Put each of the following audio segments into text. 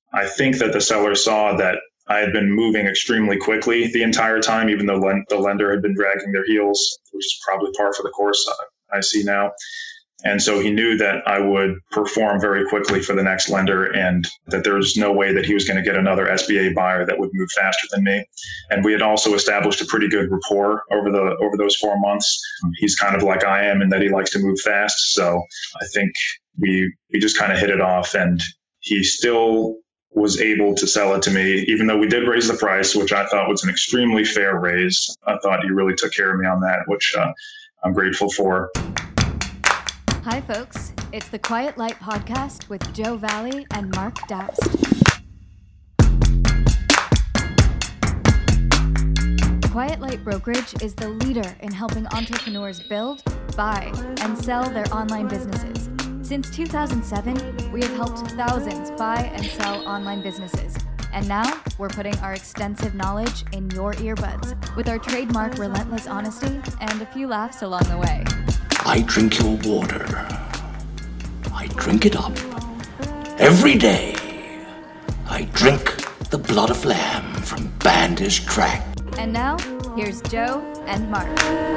I think that the seller saw that I had been moving extremely quickly the entire time, even though the lender had been dragging their heels, which is probably par for the course, I see now. And so he knew that I would perform very quickly for the next lender and that there was no way that he was going to get another SBA buyer that would move faster than me. And we had also established a pretty good rapport over those 4 months. He's kind of like I am in that he likes to move fast. So I think we just kind of hit it off, and he still was able to sell it to me, even though we did raise the price, which I thought was an extremely fair raise. I thought he really took care of me on that, which I'm grateful for. Hi, folks. It's the Quiet Light Podcast with Joe Valley and Mark Doust. Quiet Light Brokerage is the leader in helping entrepreneurs build, buy, and sell their online businesses. Since 2007, we have helped thousands buy and sell online businesses. And now, we're putting our extensive knowledge in your earbuds with our trademark relentless honesty and a few laughs along the way. I drink your water. I drink it up. Every day, I drink the blood of lamb from Bandish Track. And now, here's Joe and Mark.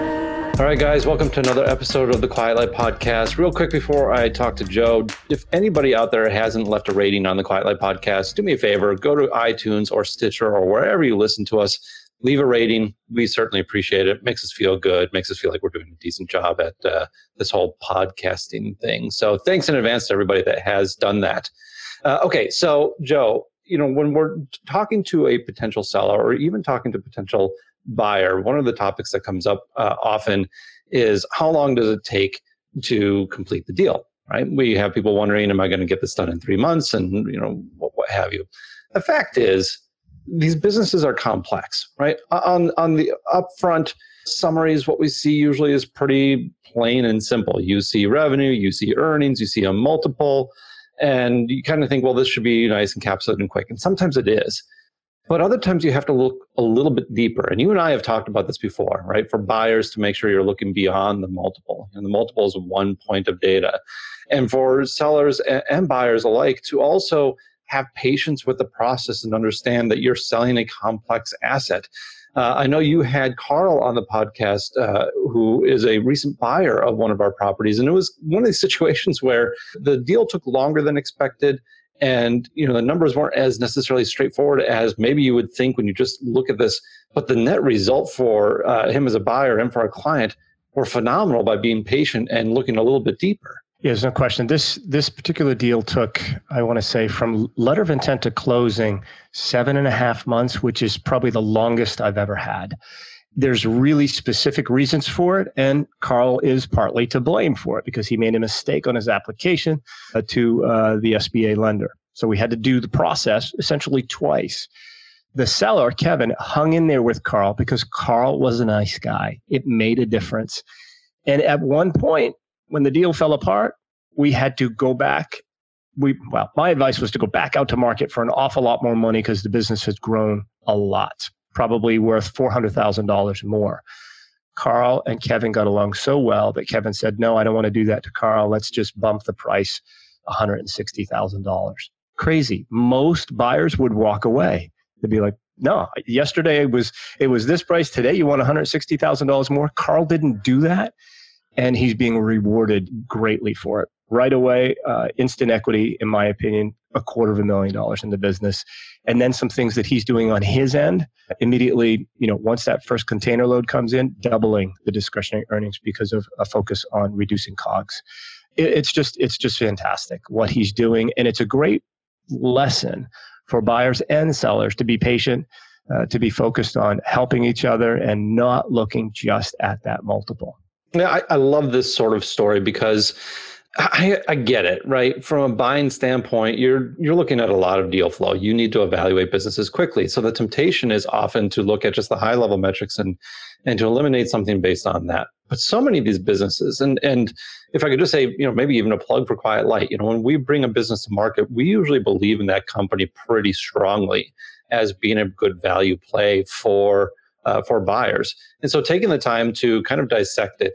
All right, guys, welcome to another episode of the Quiet Light Podcast. Real quick before I talk to Joe, if anybody out there hasn't left a rating on the Quiet Light Podcast, do me a favor, go to iTunes or Stitcher or wherever you listen to us. Leave a rating. We certainly appreciate it. Makes us feel good. Makes us feel like we're doing a decent job at this whole podcasting thing. So thanks in advance to everybody that has done that. Okay, so Joe, when we're talking to a potential seller or even talking to a potential buyer, one of the topics that comes up often is how long does it take to complete the deal, right? We have people wondering, am I going to get this done in 3 months? And, what have you. The fact is, these businesses are complex, right? On the upfront summaries, what we see usually is pretty plain and simple. You see revenue, you see earnings, you see a multiple, and you kind of think, well, this should be nice and encapsulated and quick. And sometimes it is. But other times you have to look a little bit deeper. And you and I have talked about this before, right? For buyers to make sure you're looking beyond the multiple. And the multiple is one point of data. And for sellers and buyers alike to also have patience with the process and understand that you're selling a complex asset. I know you had Carl on the podcast, who is a recent buyer of one of our properties. And it was one of these situations where the deal took longer than expected. And, the numbers weren't as necessarily straightforward as maybe you would think when you just look at this. But the net result for him as a buyer and for our client were phenomenal by being patient and looking a little bit deeper. Yeah, there's no question. This particular deal took, I want to say, from letter of intent to closing 7.5 months, which is probably the longest I've ever had. There's really specific reasons for it, and Carl is partly to blame for it because he made a mistake on his application to the SBA lender. So we had to do the process essentially twice. The seller, Kevin, hung in there with Carl because Carl was a nice guy. It made a difference. And at one point, when the deal fell apart, we had to go back. My advice was to go back out to market for an awful lot more money because the business has grown a lot, probably worth $400,000 more. Carl and Kevin got along so well that Kevin said, no, I don't want to do that to Carl. Let's just bump the price $160,000. Crazy. Most buyers would walk away. They'd be like, no, yesterday it was this price. Today you want $160,000 more. Carl didn't do that. And he's being rewarded greatly for it. Right away, instant equity, in my opinion, $250,000 in the business. And then some things that he's doing on his end, immediately, once that first container load comes in, doubling the discretionary earnings because of a focus on reducing COGS. It's just fantastic what he's doing. And it's a great lesson for buyers and sellers to be patient, to be focused on helping each other and not looking just at that multiple. Yeah, I love this sort of story because I get it, right? From a buying standpoint, you're looking at a lot of deal flow. You need to evaluate businesses quickly. So the temptation is often to look at just the high level metrics and to eliminate something based on that. But so many of these businesses, and if I could just say, maybe even a plug for Quiet Light, when we bring a business to market, we usually believe in that company pretty strongly as being a good value play for buyers. And so taking the time to kind of dissect it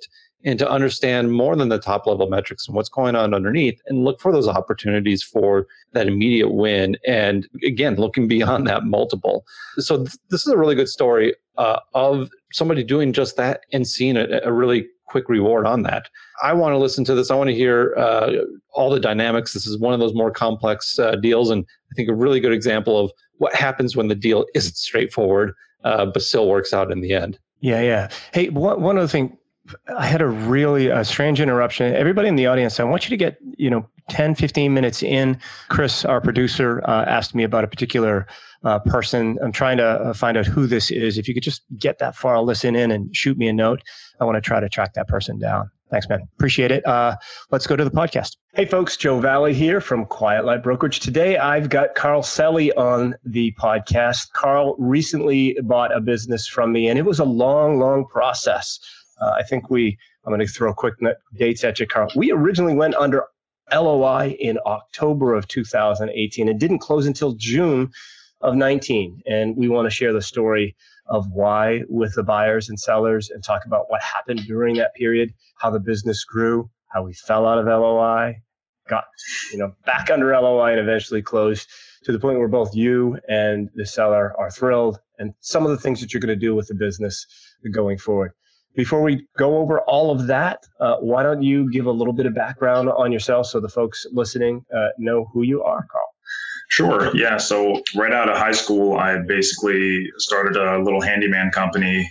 and to understand more than the top level metrics and what's going on underneath, and look for those opportunities for that immediate win. And again, looking beyond that multiple. So this is a really good story of somebody doing just that and seeing a really quick reward on that. I want to listen to this. I want to hear all the dynamics. This is one of those more complex deals, and I think a really good example of what happens when the deal isn't straightforward, but still works out in the end. Yeah. Hey, one other thing. I had a really strange interruption. Everybody in the audience, I want you to get 10, 15 minutes in. Chris, our producer, asked me about a particular person. I'm trying to find out who this is. If you could just get that far, I'll listen in and shoot me a note. I want to try to track that person down. Thanks, man. Appreciate it. Let's go to the podcast. Hey, folks. Joe Valley here from Quiet Light Brokerage. Today, I've got Carl Selly on the podcast. Carl recently bought a business from me, and it was a long, long process. I think I'm going to throw quick dates at you, Carl. We originally went under LOI in October of 2018. It didn't close until June of 19. And we want to share the story of why with the buyers and sellers and talk about what happened during that period, how the business grew, how we fell out of LOI, got back under LOI and eventually closed to the point where both you and the seller are thrilled, and some of the things that you're going to do with the business going forward. Before we go over all of that, why don't you give a little bit of background on yourself so the folks listening know who you are, Carl? Sure. Yeah. So right out of high school, I basically started a little handyman company,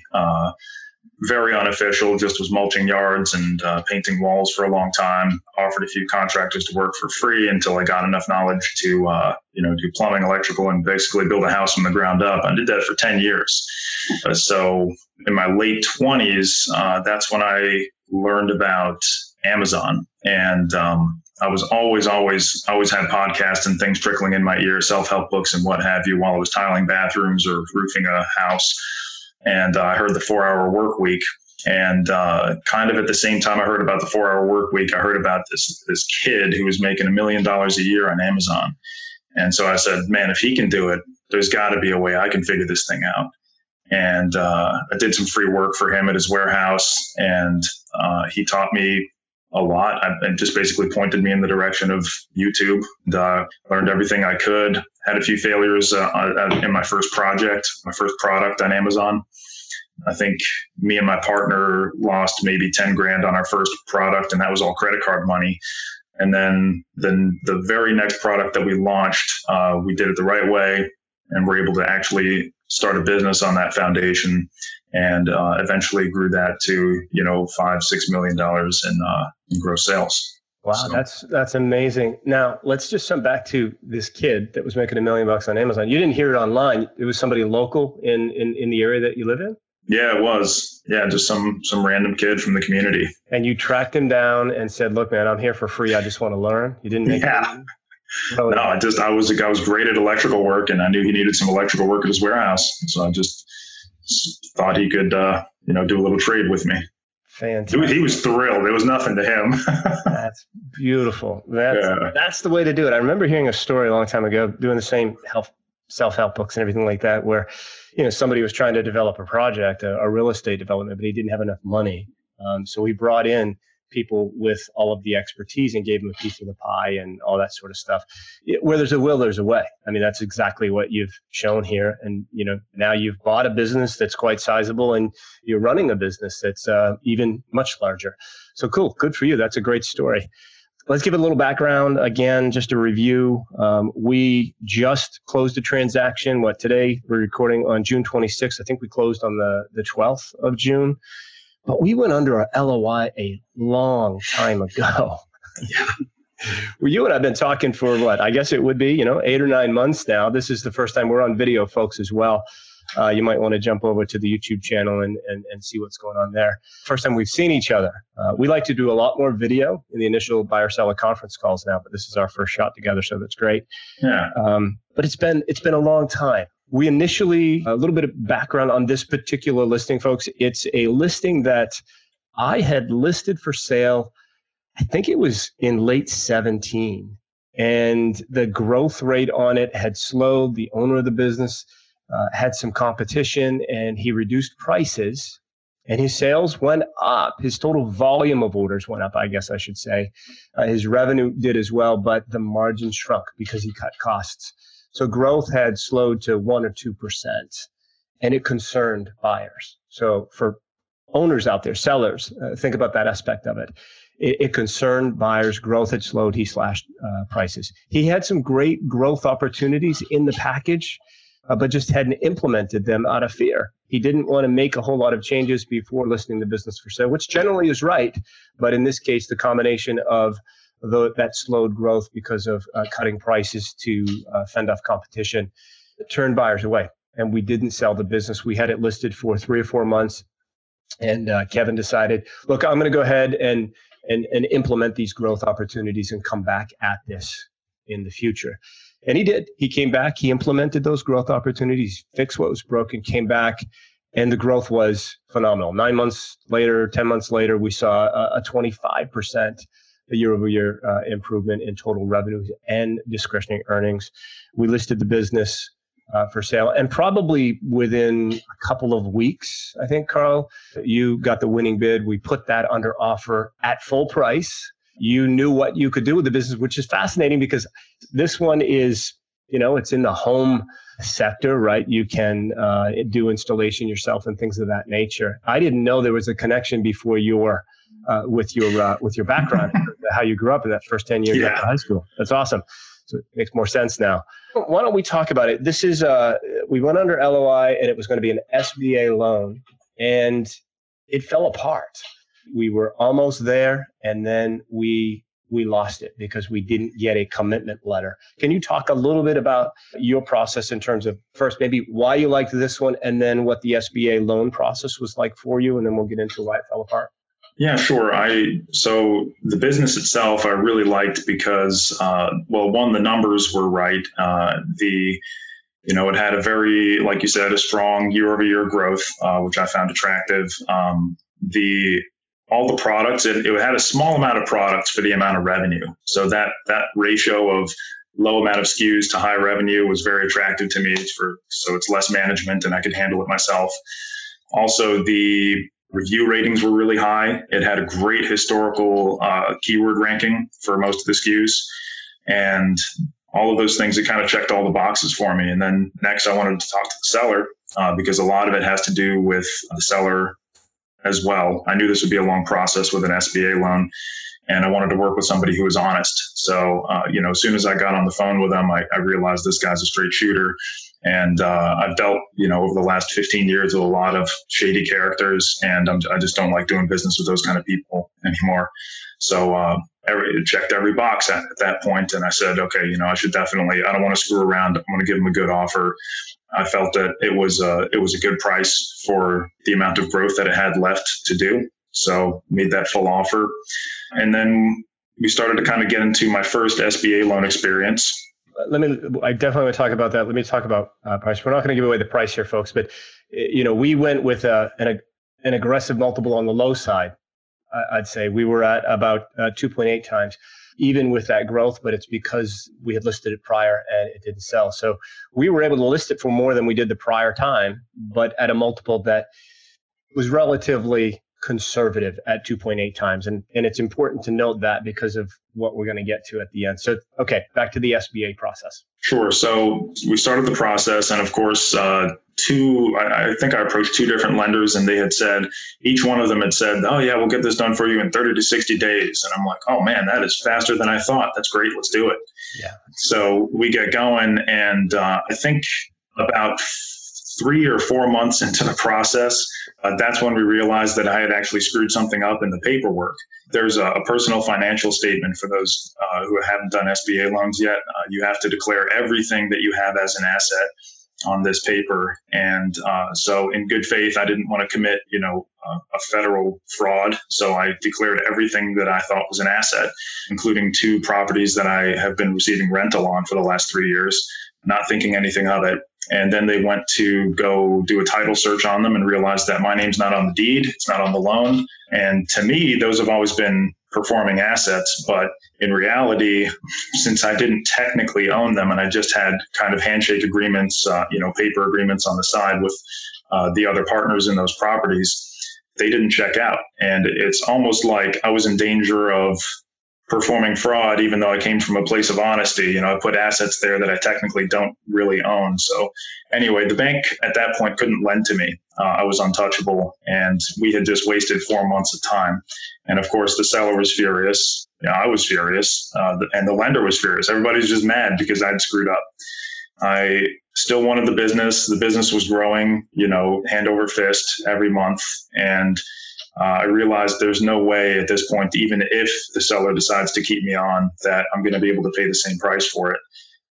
very unofficial, just was mulching yards and painting walls for a long time. Offered a few contractors to work for free until I got enough knowledge to, do plumbing, electrical, and basically build a house from the ground up. I did that for 10 years. So in my late 20s, that's when I learned about Amazon. And I was always had podcasts and things trickling in my ear, self-help books and what have you, while I was tiling bathrooms or roofing a house. And I heard the 4-hour work week. And kind of at the same time I heard about the 4-hour work week, I heard about this kid who was making $1 million a year on Amazon. And so I said, man, if he can do it, there's got to be a way I can figure this thing out. And I did some free work for him at his warehouse, and he taught me a lot and just basically pointed me in the direction of YouTube. And, learned everything I could. Had a few failures in my first project, my first product on Amazon. I think me and my partner lost maybe 10 grand on our first product, and that was all credit card money. And then the very next product that we launched, we did it the right way, and were able to actually start a business on that foundation, and eventually grew that to $5-6 million in gross sales. Wow, so that's amazing. Now let's just jump back to this kid that was making $1 million on Amazon. You didn't hear it online. It was somebody local in the area that you live in? Yeah, it was. Yeah, just some random kid from the community. And you tracked him down and said, "Look, man, I'm here for free. I just want to learn." You didn't make it. No, I was great at electrical work, and I knew he needed some electrical work at his warehouse. So I just thought he could, do a little trade with me. Fantastic. He was thrilled. There was nothing to him. That's beautiful. That's the way to do it. I remember hearing a story a long time ago, doing the same self-help books and everything like that, where somebody was trying to develop a project, a real estate development, but he didn't have enough money. So he brought in people with all of the expertise and gave them a piece of the pie and all that sort of stuff. Where there's a will, there's a way. I mean, that's exactly what you've shown here. And, now you've bought a business that's quite sizable, and you're running a business that's even much larger. So cool. Good for you. That's a great story. Let's give it a little background. Again, just a review. We just closed a transaction. Today we're recording on June 26th. I think we closed on the 12th of June. But we went under our LOI a long time ago. Yeah. Well, you and I have been talking for I guess it would be, 8 or 9 months now. This is the first time we're on video, folks, as well. You might want to jump over to the YouTube channel and see what's going on there. First time we've seen each other. We like to do a lot more video in the initial buyer-seller conference calls now, but this is our first shot together, so that's great. Yeah. But it's been a long time. We initially, a little bit of background on this particular listing, folks. It's a listing that I had listed for sale, I think it was in late 17. And the growth rate on it had slowed. The owner of the business had some competition, and he reduced prices. And his sales went up. His total volume of orders went up, I guess I should say. His revenue did as well, but the margin shrunk because he cut costs. So growth had slowed to 1 or 2%, and it concerned buyers. So for owners out there, sellers, think about that aspect of it. It concerned buyers. Growth had slowed. He slashed prices. He had some great growth opportunities in the package, but just hadn't implemented them out of fear. He didn't want to make a whole lot of changes before listing the business for sale, which generally is right. But in this case, the combination of that slowed growth because of cutting prices to fend off competition turned buyers away. And we didn't sell the business. We had it listed for 3 or 4 months. And Kevin decided, look, I'm going to go ahead and implement these growth opportunities and come back at this in the future. And he did. He came back, he implemented those growth opportunities, fixed what was broken, came back, and the growth was phenomenal. 9 months later, 10 months later, we saw a 25% year-over-year improvement in total revenues and discretionary earnings. We listed the business for sale, and probably within a couple of weeks, I think, Carl, you got the winning bid. We put that under offer at full price. You knew what you could do with the business, which is fascinating because this one is, it's in the home sector, right? You can do installation yourself and things of that nature. I didn't know there was a connection before with your background, how you grew up in that first 10 years after high school. That's awesome. So it makes more sense now. Why don't we talk about it? This is, we went under LOI and it was going to be an SBA loan, and it fell apart. We were almost there, and then we lost it because we didn't get a commitment letter. Can you talk a little bit about your process in terms of, first, maybe why you liked this one, and then what the SBA loan process was like for you, and then we'll get into why it fell apart? Yeah, sure. So the business itself, I really liked because, one, the numbers were right. It had a very, like you said, a strong year-over-year growth, which I found attractive. All the products, it had a small amount of products for the amount of revenue. So that ratio of low amount of SKUs to high revenue was very attractive to me. So it's less management and I could handle it myself. Also, the review ratings were really high. It had a great historical keyword ranking for most of the SKUs. And all of those things, it kind of checked all the boxes for me. And then next, I wanted to talk to the seller because a lot of it has to do with the seller as well. I knew this would be a long process with an SBA loan, and I wanted to work with somebody who was honest. So, as soon as I got on the phone with him, I realized this guy's a straight shooter. And I've dealt, over the last 15 years with a lot of shady characters, and I just don't like doing business with those kind of people anymore. So it checked every box at that point, and I said, okay, I should definitely, I don't want to screw around. I want to give him a good offer. I felt that it was a good price for the amount of growth that it had left to do. So made that full offer. And then we started to kind of get into my first SBA loan experience. I definitely want to talk about that. Let me talk about price. We're not going to give away the price here, folks, but we went with an aggressive multiple on the low side. I'd say we were at about 2.8 times, even with that growth, but it's because we had listed it prior and it didn't sell. So we were able to list it for more than we did the prior time, but at a multiple that was relatively conservative at 2.8 times. And it's important to note that because of what we're going to get to at the end. So, okay, back to the SBA process. Sure. So we started the process, and of course, I think I approached 2 different lenders, and they had said, each one of them had said, oh yeah, we'll get this done for you in 30 to 60 days. And I'm like, oh man, that is faster than I thought. That's great. Let's do it. Yeah. So we get going, and I think about 3 or 4 months into the process, that's when we realized that I had actually screwed something up in the paperwork. There's a personal financial statement for those who haven't done SBA loans yet. You have to declare everything that you have as an asset on this paper. And so in good faith, I didn't want to commit, a federal fraud. So I declared everything that I thought was an asset, including 2 properties that I have been receiving rental on for the last 3 years, not thinking anything of it. And then they went to go do a title search on them and realized that my name's not on the deed, it's not on the loan. And to me, those have always been performing assets. But in reality, since I didn't technically own them and I just had kind of handshake agreements, paper agreements on the side with the other partners in those properties, they didn't check out. And it's almost like I was in danger of performing fraud, even though I came from a place of honesty. I put assets there that I technically don't really own. So anyway, the bank at that point couldn't lend to me. I was untouchable, and we had just wasted 4 months of time. And of course, the seller was furious. I was furious, and the lender was furious. Everybody's just mad because I'd screwed up. I still wanted the business. The business was growing, hand over fist every month. And I realized there's no way at this point, even if the seller decides to keep me on, that I'm going to be able to pay the same price for it.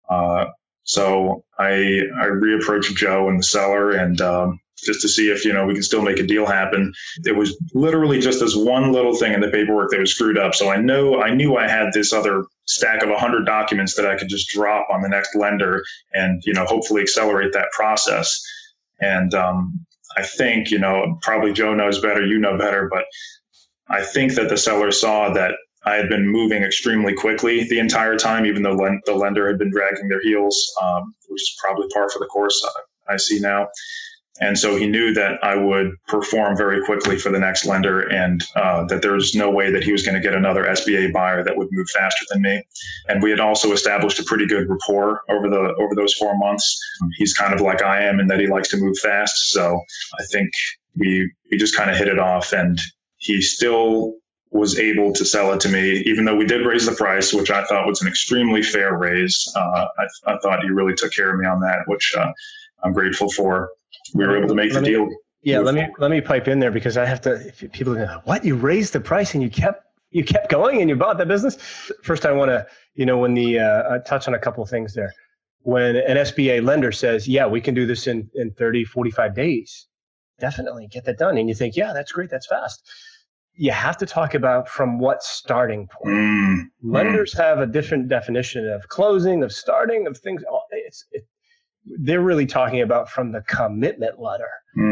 So I reapproached Joe and the seller, and just to see if, we can still make a deal happen. It was literally just this one little thing in the paperwork that was screwed up. So I knew I had this other stack of 100 documents that I could just drop on the next lender and, hopefully accelerate that process. And I think, probably Joe knows better, you know better, but I think that the seller saw that I had been moving extremely quickly the entire time, even though the lender had been dragging their heels, which is probably par for the course, I see now. And so he knew that I would perform very quickly for the next lender, and that there's no way that he was going to get another SBA buyer that would move faster than me. And we had also established a pretty good rapport over those 4 months. He's kind of like I am in that he likes to move fast. So I think we just kind of hit it off, and he still was able to sell it to me, even though we did raise the price, which I thought was an extremely fair raise. I thought he really took care of me on that, which I'm grateful for. We were able to make the deal. Yeah, let me pipe in there, because I have to. If people are going, what, you raised the price and you kept going and you bought that business? First, I want to, I touch on a couple of things there. When an SBA lender says, yeah, we can do this in 30, 45 days, definitely get that done. And you think, yeah, that's great, that's fast. You have to talk about from what starting point. Lenders have a different definition of closing, of starting, of things. They're really talking about from the commitment letter,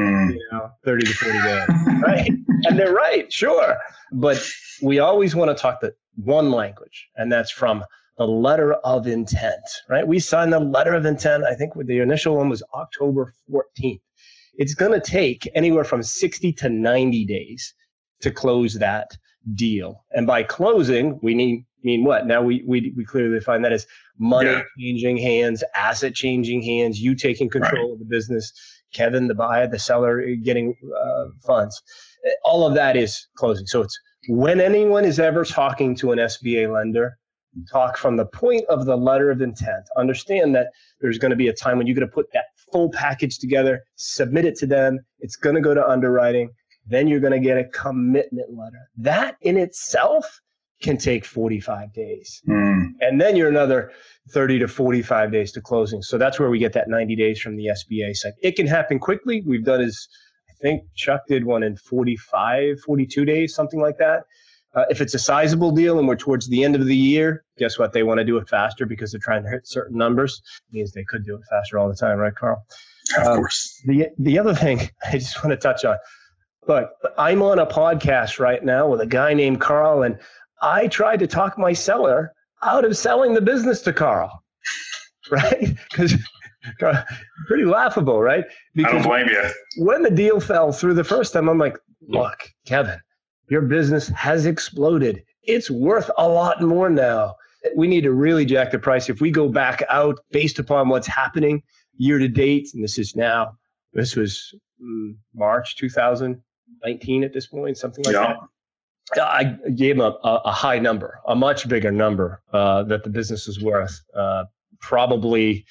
30 to 40 days, right? And they're right, sure. But we always want to talk the one language, and that's from the letter of intent, right? We signed the letter of intent. I think the initial one was October 14th. It's going to take anywhere from 60 to 90 days to close that deal. And by closing, we mean what? Now we clearly define that as money changing hands, asset changing hands, you taking control of the business, Kevin, the buyer, the seller getting funds. All of that is closing. So it's when anyone is ever talking to an SBA lender, talk from the point of the letter of intent. Understand that there's going to be a time when you're going to put that full package together, submit it to them. It's going to go to underwriting. Then you're going to get a commitment letter. That in itself can take 45 days. And then you're another 30 to 45 days to closing. So that's where we get that 90 days from the SBA side. It can happen quickly. We've done I think Chuck did one in 45, 42 days, something like that. If it's a sizable deal and we're towards the end of the year, guess what? They want to do it faster because they're trying to hit certain numbers. It means they could do it faster all the time, right, Carl? Of course. The other thing I just want to touch on, look, I'm on a podcast right now with a guy named Carl, and I tried to talk my seller out of selling the business to Carl, right? Because pretty laughable, right? Because I don't blame you. When the deal fell through the first time, I'm like, look, Kevin, your business has exploded. It's worth a lot more now. We need to really jack the price. If we go back out based upon what's happening year to date, and this was March 2019 at this point, something like that. I gave him a high number, a much bigger number that the business is worth, probably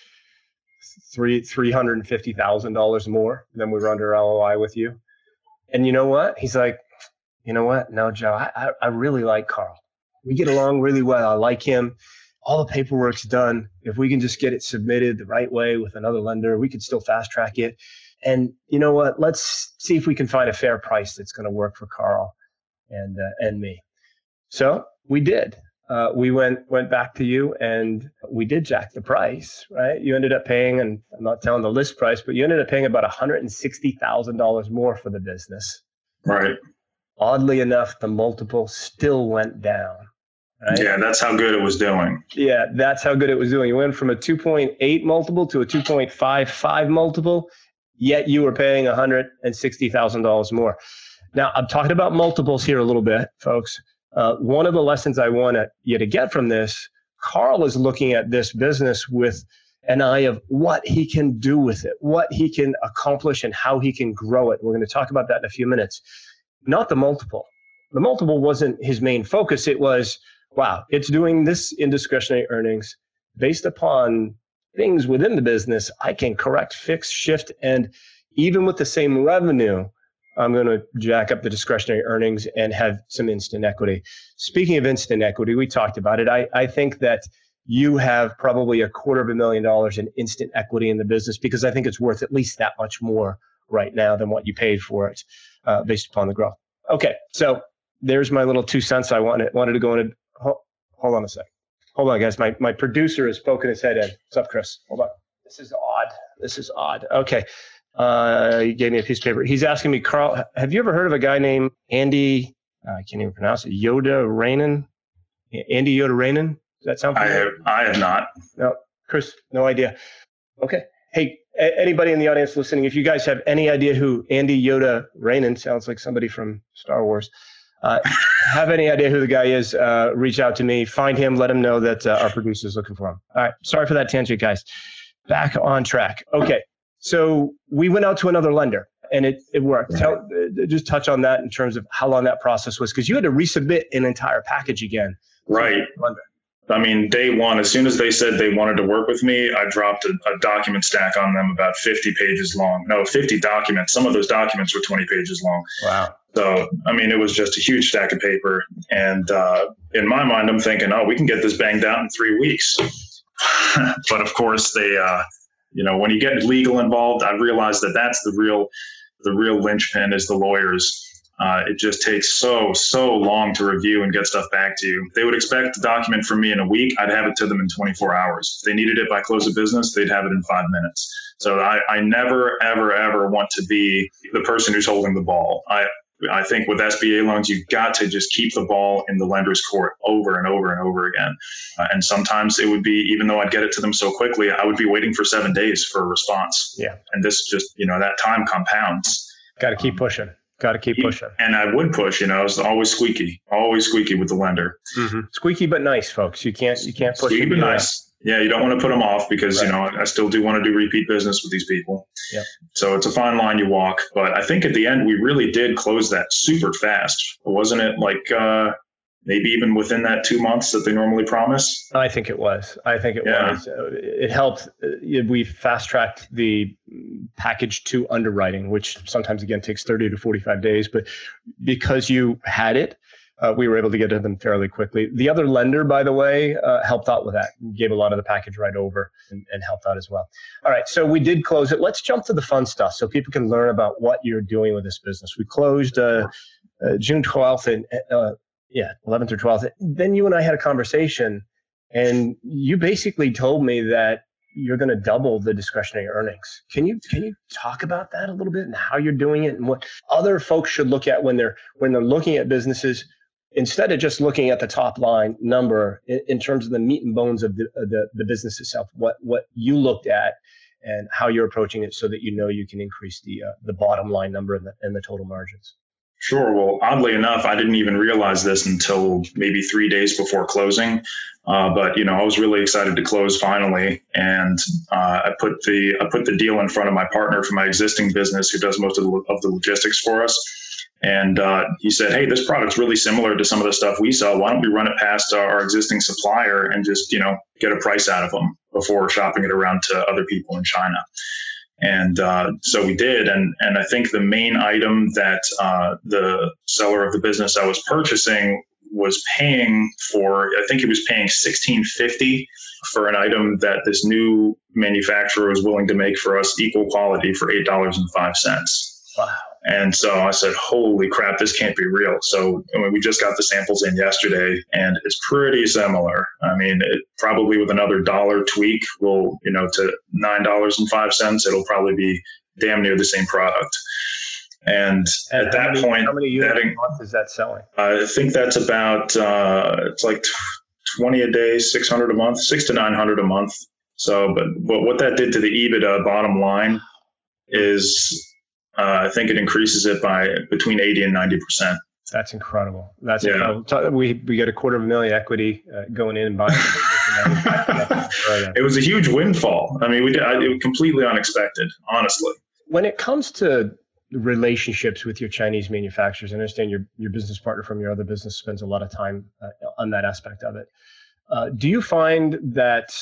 $350,000 more than we were under LOI with you. And you know what? He's like, you know what? No, Joe, I really like Carl. We get along really well. I like him. All the paperwork's done. If we can just get it submitted the right way with another lender, we could still fast track it. And you know what? Let's see if we can find a fair price that's going to work for Carl and me. So we did. We went back to you and we did jack the price, right? You ended up paying, and I'm not telling the list price, but you ended up paying about $160,000 more for the business. Right. Oddly enough, the multiple still went down. Right? Yeah, that's how good it was doing. Yeah, that's how good it was doing. You went from a 2.8 multiple to a 2.55 multiple, yet you were paying $160,000 more. Now, I'm talking about multiples here a little bit, folks. One of the lessons I want you to get from this, Carl is looking at this business with an eye of what he can do with it, what he can accomplish, and how he can grow it. We're going to talk about that in a few minutes. Not the multiple. The multiple wasn't his main focus. It was, wow, it's doing this in discretionary earnings based upon things within the business. I can correct, fix, shift, and even with the same revenue, I'm going to jack up the discretionary earnings and have some instant equity. Speaking of instant equity, we talked about it. I think that you have probably $250,000 in instant equity in the business because I think it's worth at least that much more right now than what you paid for it based upon the growth. Okay, so there's my little 2 cents. I wanted to go into. Hold on a sec. Hold on, guys. My producer is poking his head in. What's up, Chris? Hold on. This is odd. Okay. He gave me a piece of paper. He's asking me, Carl, have you ever heard of a guy named Andy? I can't even pronounce it. Yoda-Rainen? Andy Yoda-Rainen? Does that sound familiar? I have not. No, Chris, no idea. Okay. Hey, anybody in the audience listening, if you guys have any idea who Andy Yoda-Rainen, sounds like somebody from Star Wars, have any idea who the guy is, reach out to me, find him, let him know that our producer is looking for him. All right. Sorry for that tangent, guys. Back on track. Okay. So we went out to another lender and it worked. Just touch on that in terms of how long that process was, because you had to resubmit an entire package again. Right. I mean, day one, as soon as they said they wanted to work with me, I dropped a document stack on them about 50 pages long. No, 50 documents. Some of those documents were 20 pages long. Wow. So, I mean, it was just a huge stack of paper. And in my mind, I'm thinking, we can get this banged out in 3 weeks. But of course, they, when you get legal involved, I realized that that's the real linchpin is the lawyers. It just takes so long to review and get stuff back to you. They would expect the document from me in a week. I'd have it to them in 24 hours. If they needed it by close of business, they'd have it in 5 minutes. So I never, ever want to be the person who's holding the ball. I think with SBA loans, you've got to just keep the ball in the lender's court over and over and over again. And sometimes it would be, even though I'd get it to them so quickly, I would be waiting for 7 days for a response. Yeah. And this just, that time compounds. Got to keep pushing. Got to keep pushing. And I would push, it's always squeaky with the lender. Mm-hmm. Squeaky but nice, folks. You can't push. Squeaky but nice. Yeah, you don't want to put them off because, right. I still do want to do repeat business with these people. Yep. So it's a fine line you walk. But I think at the end, we really did close that super fast. Wasn't it like maybe even within that 2 months that they normally promise? I think it was. It helped. We fast-tracked the package to underwriting, which sometimes, again, takes 30 to 45 days. But because you had it, we were able to get to them fairly quickly. The other lender, by the way, helped out with that, gave a lot of the package right over and helped out as well. All right, so we did close it. Let's jump to the fun stuff so people can learn about what you're doing with this business. We closed June 12th and 11th or 12th. Then you and I had a conversation, and you basically told me that you're going to double the discretionary earnings. Can you talk about that a little bit and how you're doing it and what other folks should look at when they're looking at businesses? Instead of just looking at the top line number in terms of the meat and bones of the business itself, what you looked at and how you're approaching it so that you can increase the bottom line number and the total margins. Sure. Well, oddly enough, I didn't even realize this until maybe 3 days before closing. But I was really excited to close finally, and I put the deal in front of my partner from my existing business, who does most of the logistics for us. And he said, "Hey, this product's really similar to some of the stuff we sell. Why don't we run it past our existing supplier and just get a price out of them before shopping it around to other people in China?" And so we did. And I think the main item that the seller of the business I was purchasing was paying for, I think he was paying $16.50 for an item that this new manufacturer was willing to make for us equal quality for $8.05. Wow. And so I said, holy crap, this can't be real. So we just got the samples in yesterday, and it's pretty similar. I mean, it probably with another $1 tweak will, to $9.05, it'll probably be damn near the same product. And at that point, how many units a month is that selling? I think that's about, it's like 20 a day, 600 a month, 600 to 900 a month. So, but what that did to the EBITDA bottom line is I think it increases it by between 80 and 90%. That's incredible. That's incredible. We get $250,000 equity going in and buying. It was a huge windfall. I mean, it was completely unexpected, honestly. When it comes to relationships with your Chinese manufacturers, I understand your business partner from your other business spends a lot of time on that aspect of it. Do you find that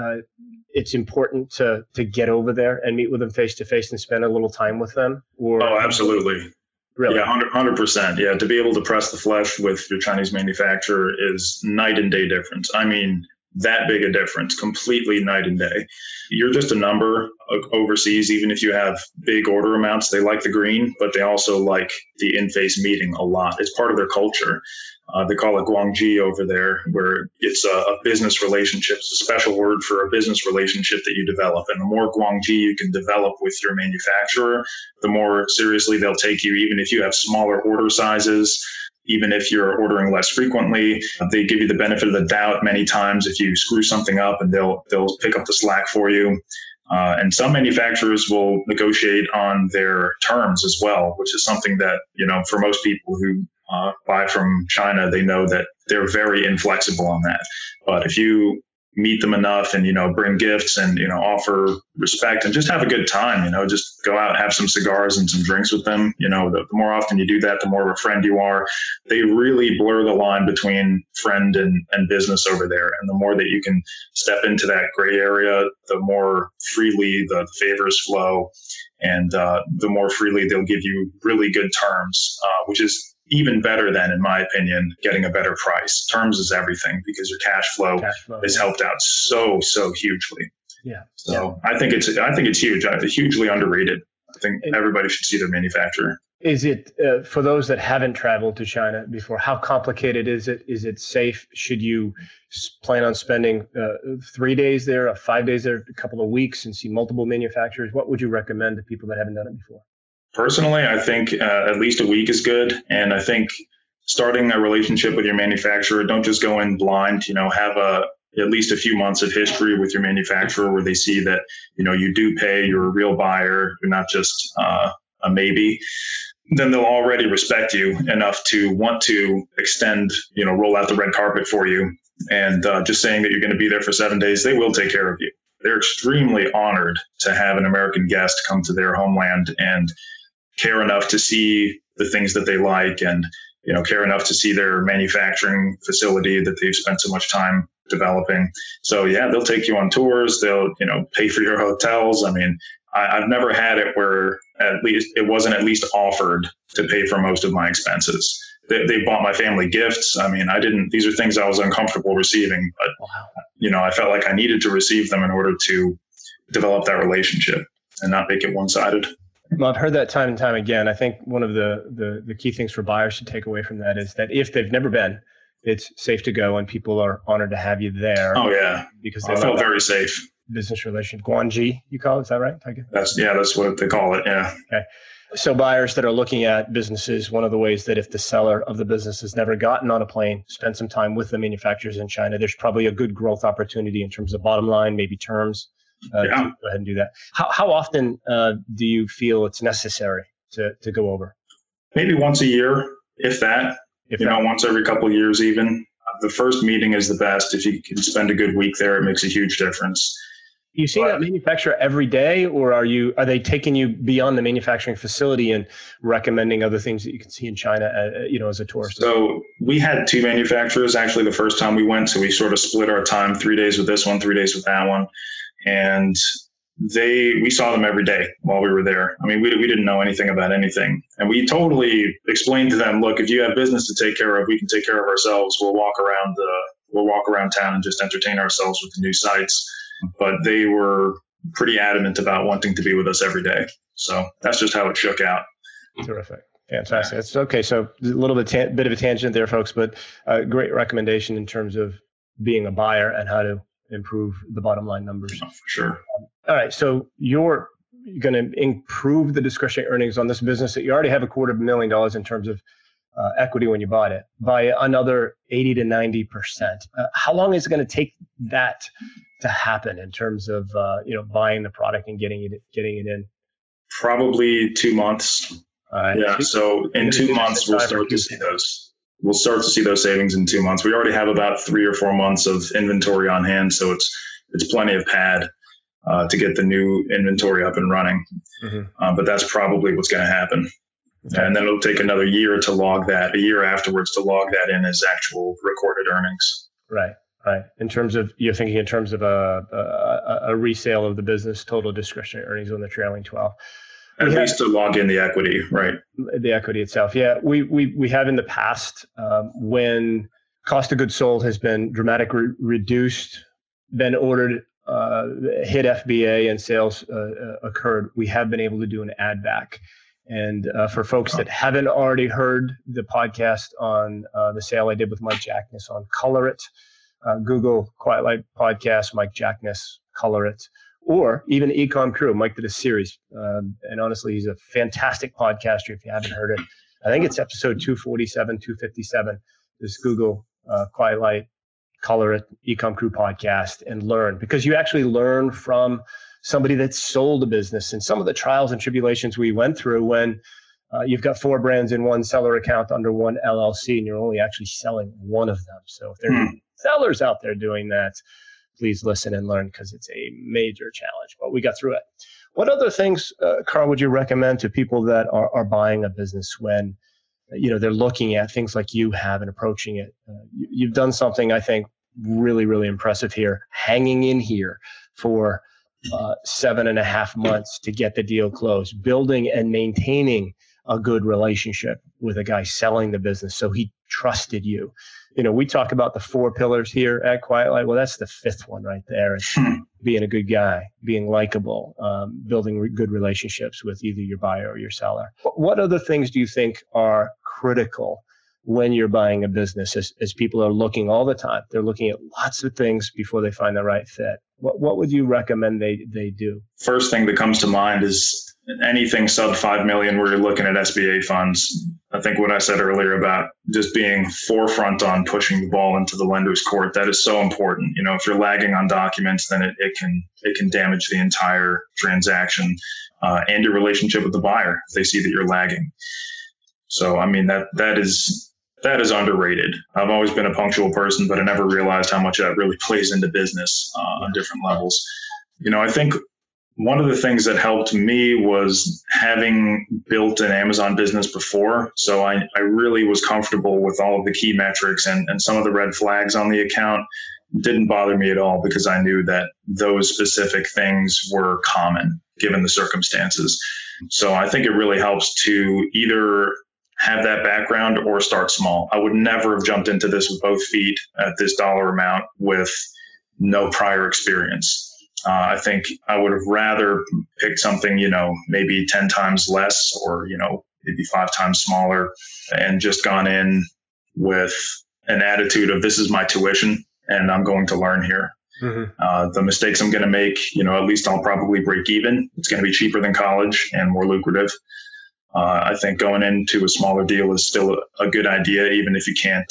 it's important to get over there and meet with them face to face and spend a little time with them? Or absolutely. Really? Yeah, 100%. Yeah, to be able to press the flesh with your Chinese manufacturer is night and day difference. I mean, that big a difference, completely night and day. You're just a number overseas, even if you have big order amounts. They like the green, but they also like the in-face meeting a lot. It's part of their culture. They call it guangji over there, where it's a business relationship. It's a special word for a business relationship that you develop. And the more guangji you can develop with your manufacturer, the more seriously they'll take you, even if you have smaller order sizes. Even if you're ordering less frequently, they give you the benefit of the doubt many times if you screw something up, and they'll pick up the slack for you. And some manufacturers will negotiate on their terms as well, which is something that, for most people who buy from China, they know that they're very inflexible on that. But if you meet them enough and, bring gifts and, offer respect and just have a good time, just go out, have some cigars and some drinks with them. The more often you do that, the more of a friend you are. They really blur the line between friend and business over there. And the more that you can step into that gray area, the more freely the favors flow, and the more freely they'll give you really good terms, which is even better than, in my opinion, getting a better price. Terms is everything, because your cash flow is helped out so hugely. Yeah. So I think it's huge. It's hugely underrated. I think everybody should see their manufacturer. Is it, for those that haven't traveled to China before, how complicated is it? Is it safe? Should you plan on spending 3 days there, 5 days there, a couple of weeks, and see multiple manufacturers? What would you recommend to people that haven't done it before? Personally, I think at least a week is good. And I think starting a relationship with your manufacturer, don't just go in blind, have at least a few months of history with your manufacturer where they see that, you do pay, you're a real buyer, you're not just a maybe. Then they'll already respect you enough to want to extend, roll out the red carpet for you. And just saying that you're going to be there for 7 days, they will take care of you. They're extremely honored to have an American guest come to their homeland and care enough to see the things that they like, and care enough to see their manufacturing facility that they've spent so much time developing. So yeah, they'll take you on tours. They'll pay for your hotels. I mean, I've never had it where at least it wasn't at least offered to pay for most of my expenses. They bought my family gifts. I mean, these are things I was uncomfortable receiving, but I felt like I needed to receive them in order to develop that relationship and not make it one-sided. Well, I've heard that time and time again. I think one of the key things for buyers to take away from that is that if they've never been, it's safe to go, and people are honored to have you there. Oh yeah, because I felt very safe. Business relationship, guanji, you call it? Is that right? That's what they call it. Yeah. Okay. So buyers that are looking at businesses, one of the ways that if the seller of the business has never gotten on a plane, spend some time with the manufacturers in China, there's probably a good growth opportunity in terms of bottom line, maybe terms. To go ahead and do that. How often do you feel it's necessary to go over? Maybe once a year, if that. Once every couple of years even. The first meeting is the best. If you can spend a good week there, it makes a huge difference. You see that manufacturer every day, or are they taking you beyond the manufacturing facility and recommending other things that you can see in China, as a tourist? So we had two manufacturers actually the first time we went. So we sort of split our time, 3 days with this one, 3 days with that one. And we saw them every day while we were there. I mean, we didn't know anything about anything. And we totally explained to them, look, if you have business to take care of, we can take care of ourselves. We'll walk around town and just entertain ourselves with the new sites. But they were pretty adamant about wanting to be with us every day. So that's just how it shook out. Terrific. Fantastic. That's okay. So a little bit of a tangent there, folks, but a great recommendation in terms of being a buyer and how to improve the bottom line numbers. Oh, for sure. All right. So you're going to improve the discretionary earnings on this business that you already have $250,000 in terms of equity when you bought it by another 80 to 90%. How long is it going to take that to happen in terms of buying the product and getting it in? Probably 2 months. Yeah. So in 2 months, we'll start to see those. We'll start to see those savings in 2 months. We already have about 3 or 4 months of inventory on hand, so it's plenty of pad to get the new inventory up and running. But that's probably what's going to happen. Okay. And then it'll take another year to log that, a year afterwards to log that in as actual recorded earnings. Right. You're thinking in terms of a resale of the business, total discretionary earnings on the trailing 12. At least to log in the equity, right? The equity itself. Yeah. We have in the past, when cost of goods sold has been dramatically reduced, been ordered, hit FBA and sales occurred, we have been able to do an add back. And for folks that haven't already heard the podcast on the sale I did with Mike Jackness on Color It, Google Quiet Light Podcast, Mike Jackness, Color It, or even Ecom Crew. Mike did a series. And honestly, he's a fantastic podcaster if you haven't heard it. I think it's episode 247, 257. Just Google Quiet Light, Color It, Ecom Crew podcast and learn, because you actually learn from somebody that sold a business and some of the trials and tribulations we went through when you've got 4 brands in one seller account under one LLC and you're only actually selling one of them. So if there are sellers out there doing that, please listen and learn, because it's a major challenge, but we got through it. What other things, Carl, would you recommend to people that are buying a business when, they're looking at things like you have and approaching it? You've done something, I think, really, really impressive here, hanging in here for 7.5 months to get the deal closed, building and maintaining a good relationship with a guy selling the business. So he trusted you. We talk about the 4 pillars here at Quiet Light. Well, that's the 5th one right there. It's being a good guy, being likable, building good relationships with either your buyer or your seller. What other things do you think are critical when you're buying a business, as people are looking all the time? They're looking at lots of things before they find the right fit. What would you recommend they do? First thing that comes to mind is anything sub 5 million where you're looking at SBA funds. I think what I said earlier about just being forefront on pushing the ball into the lender's court, that is so important. If you're lagging on documents, then it can damage the entire transaction and your relationship with the buyer if they see that you're lagging. So, I mean, that is underrated. I've always been a punctual person, but I never realized how much that really plays into business on different levels. I think one of the things that helped me was having built an Amazon business before. So I really was comfortable with all of the key metrics, and some of the red flags on the account didn't bother me at all, because I knew that those specific things were common given the circumstances. So I think it really helps to either have that background or start small. I would never have jumped into this with both feet at this dollar amount with no prior experience. I think I would have rather picked something, maybe 10 times less or, maybe 5 times smaller, and just gone in with an attitude of, this is my tuition and I'm going to learn here. The mistakes I'm going to make, at least I'll probably break even. It's going to be cheaper than college and more lucrative. I think going into a smaller deal is still a good idea, even if you can't,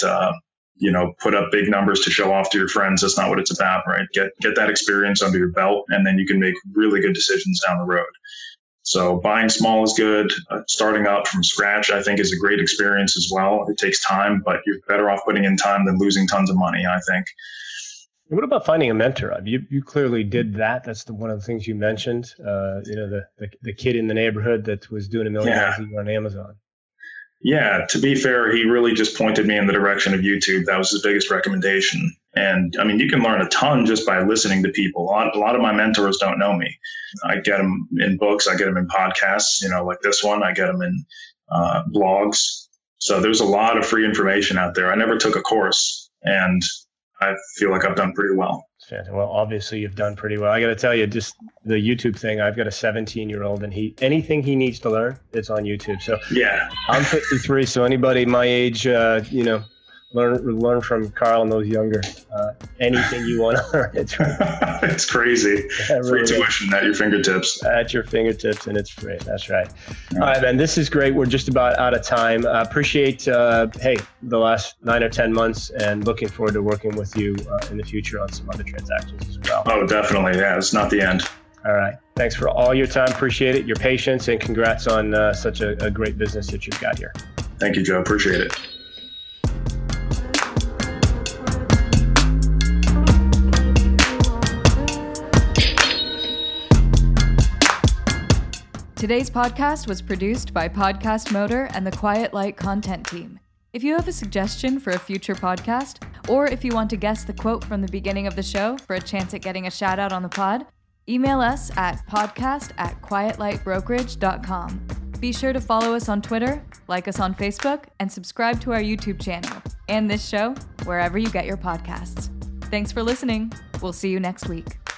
put up big numbers to show off to your friends. That's not what it's about, right? Get that experience under your belt, and then you can make really good decisions down the road. So buying small is good. Starting up from scratch, I think, is a great experience as well. It takes time, but you're better off putting in time than losing tons of money, I think. What about finding a mentor? You clearly did that. That's one of the things you mentioned. The kid in the neighborhood that was doing $1 million on Amazon. Yeah, to be fair, he really just pointed me in the direction of YouTube. That was his biggest recommendation. And I mean, you can learn a ton just by listening to people. A lot of my mentors don't know me. I get them in books. I get them in podcasts, like this one. I get them in blogs. So there's a lot of free information out there. I never took a course, and I feel like I've done pretty well. Well, obviously you've done pretty well. I got to tell you, just the YouTube thing, I've got a 17-year-old and anything he needs to learn, it's on YouTube. So yeah, I'm 53. So anybody my age, learn from Carl and those younger. Anything you want to learn, it's free. It's crazy. Yeah, free really tuition at your fingertips. At your fingertips, and it's free. That's right. All right, man, this is great. We're just about out of time. Appreciate, the last 9 or 10 months, and looking forward to working with you in the future on some other transactions as well. Oh, definitely. Yeah, it's not the end. All right. Thanks for all your time. Appreciate it. Your patience, and congrats on such a great business that you've got here. Thank you, Joe. Appreciate it. Today's podcast was produced by Podcast Motor and the Quiet Light content team. If you have a suggestion for a future podcast, or if you want to guess the quote from the beginning of the show for a chance at getting a shout out on the pod, email us at podcast@quietlightbrokerage.com. Be sure to follow us on Twitter, like us on Facebook, and subscribe to our YouTube channel and this show wherever you get your podcasts. Thanks for listening. We'll see you next week.